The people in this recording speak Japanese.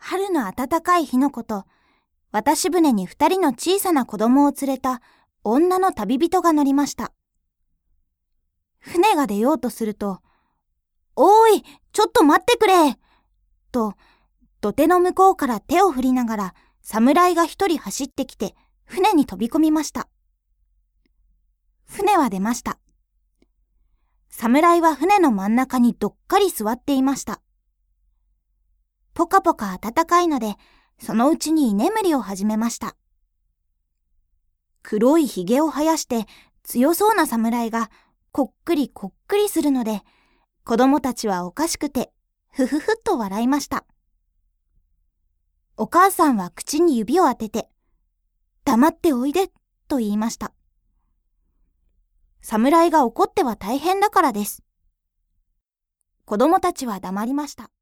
春の暖かい日のこと、渡し船に2人の小さな子供を連れた女の旅人が乗りました。船が出ようとすると、おーい、ちょっと待ってくれと、土手の向こうから手を振りながら侍が一人走ってきて船に飛び込みました。船は出ました。侍は船の真ん中にどっかり座っていました。ぽかぽか暖かいので、そのうちに居眠りを始めました。黒いひげを生やして強そうな侍がこっくりこっくりするので、子供たちはおかしくてふふふっと笑いました。お母さんは口に指を当てて、黙っておいでと言いました。侍が怒っては大変だからです。子供たちは黙りました。